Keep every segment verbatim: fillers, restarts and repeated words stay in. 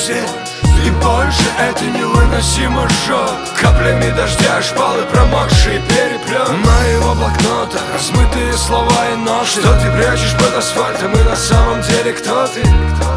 свет и больше это невыносимо жжет. Каплями дождя шпалы промокшие переплет моего блокнота, размытые слова и ноты. Что ты прячешь под асфальтом, и на самом деле кто ты?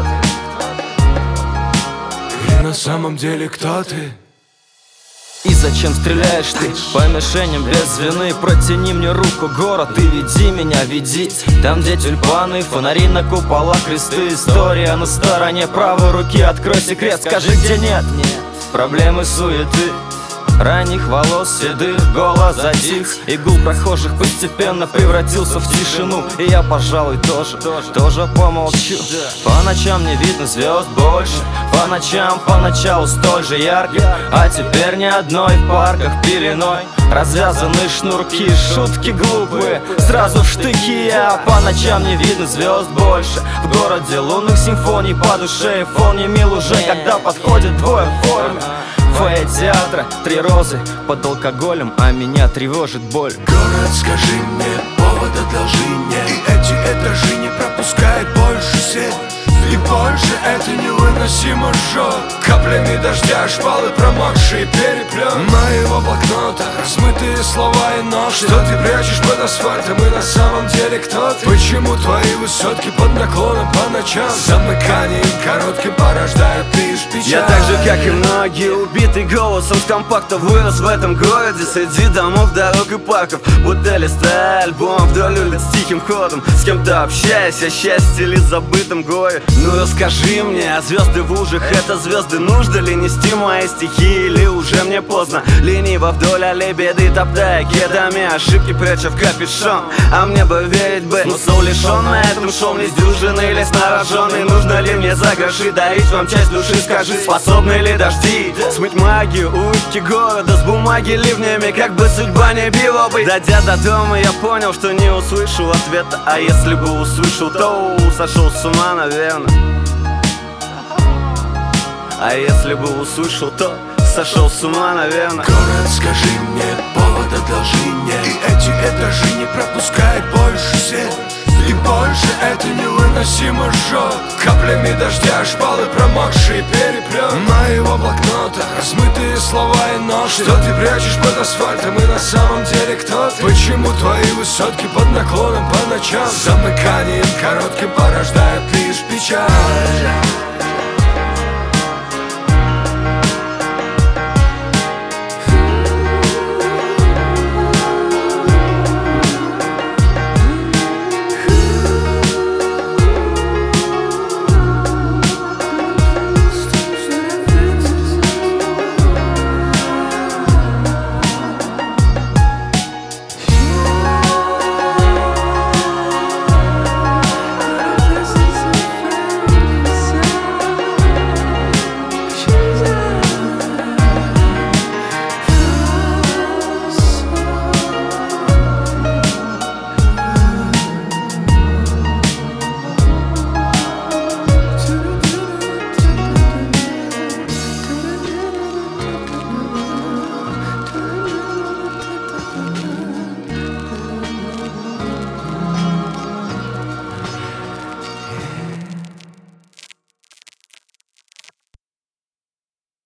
И на самом деле кто ты? И зачем стреляешь ты по мишеням без вины? Протяни мне руку, город, ты веди меня, веди. Там, где тюльпаны, фонари на куполах, кресты. История на стороне правой руки. Открой секрет, скажи, где нет проблемы, суеты, ранних волос седых, голос затих. И гул прохожих постепенно превратился в тишину. И я, пожалуй, тоже, тоже помолчу. По ночам не видно звезд больше, по ночам поначалу столь же ярких, а теперь ни одной в парках пеленой. Развязаны шнурки, шутки глупые, сразу в штыки я. По ночам не видно звезд больше, в городе лунных симфоний, по душе и фон не мил уже, когда подходят двое в форме. Фойе театра, три розы под алкоголем, а меня тревожит боль. Город, скажи мне, повод одолжи мне. И эти этажи не пропускают больше свет и больше это невыносимо жжет. Каплями дождя шпалы промокшие переплет моего блокнота, размытые слова и ноты. Что ты прячешь под асфальтом, и на самом деле кто ты? Почему твои высотки под наклоном по ночам замыканием коротким порождают лишь печаль? Я так же, как и многие, убитый голосом с компакта, вырос в этом городе среди домов, дорог и парков. Будто листая альбом вдоль улиц тихим ходом, с кем-то общаясь о счастье или забытом горе. Ну расскажи мне, а звезды в лужах — это звезды? Нужно ли нести мои стихи, или уже мне поздно? Лениво вдоль аллей беды топтая кедами, ошибки пряча в капюшон. А мне бы верить бы, смысл лишен на этом шум. Лист дюжины или снароженный. Нужно ли мне за гроши дарить вам часть души? Скажи, способны ли дожди смыть магию улыбки города с бумаги ливнями, как бы судьба не била бы? Дойдя до дома, я понял, что не услышал ответа. А если бы услышал, то сошел с ума, наверное. А если бы услышал, то сошел с ума, наверное. Город, скажи мне, повод одолжи мне. И эти этажи не пропускают больше свет и больше это невыносимо жжет. Каплями дождя шпалы промокшие переплет моего блокнота, размытые слова и ноты. Что ты прячешь под асфальтом, и на самом деле кто ты? Почему твои высотки под наклоном по ночам замыканием коротким порождают